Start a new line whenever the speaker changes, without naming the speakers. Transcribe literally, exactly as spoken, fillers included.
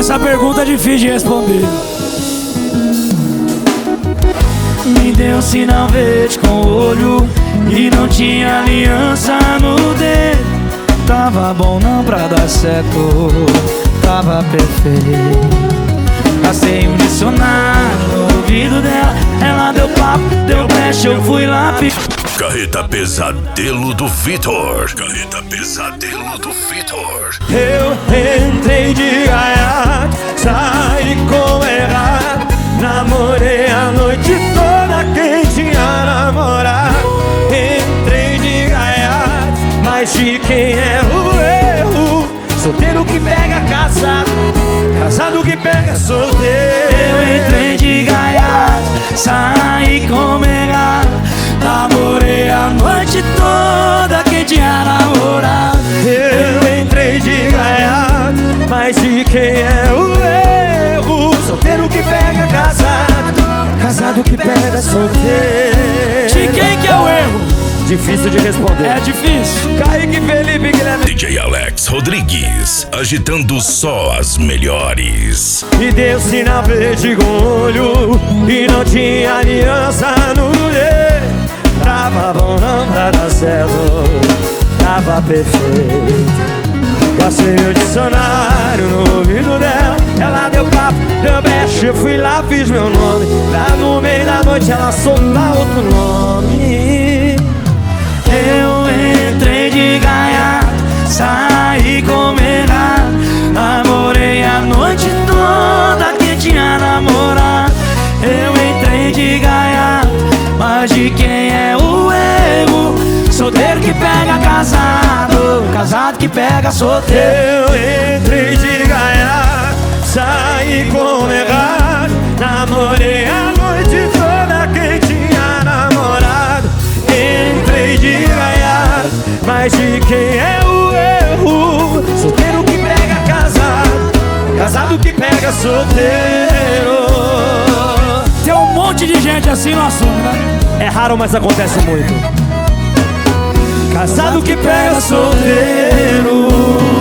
Essa pergunta é difícil de responder. Me deu um sinal verde com o olho e não tinha aliança no dedo. Tava bom não pra dar certo, tava perfeito. Passei um dicionário no ouvido dela, ela deu papo, deu brecha, eu fui lá.
Carreta Pesadelo do Vitor. Carreta Pesadelo do Vitor.
Eu entrei de gaiato, saí com errado, namorei a noite toda quem tinha namorado. Entrei de gaiato, mas de quem é o erro? Solteiro que pega casado, casado que pega solteiro.
Eu entrei de gaiato, saí com errado, namorei a noite toda quem tinha namorado.
Eu entrei de gaiato, mas de quem é o erro? Solteiro que pega casado, casado que pega solteiro.
De quem que é o erro?
Difícil de responder.
É difícil.
Kaique, Felipe, Guilherme.
D J Alex Rodrigues, agitando só as melhores.
Me deu sinal verde com o olho e não tinha aliança no dedo. Tava bom não pra dar certo, tava perfeito. Passei o dicionário no ouvido dela, ela deu papo, deu brecha, eu fui lá, fiz meu nome. Lá no meio da noite ela solta outro nome.
Eu entrei de gaiato, saí com errado, namorei a noite toda que tinha namorado. Eu entrei de gaiato, mas de quem é o erro? Solteiro que pega casado, casado que pega solteiro.
Eu entrei de gaiato, saí com errado, namorei a noite toda quem tinha namorado. Entrei de gaiato, mas de quem é o erro? Solteiro que pega casado, casado que pega solteiro.
Tem um monte de gente assim no assunto, né?
É raro, mas acontece muito. Casado que pega solteiro.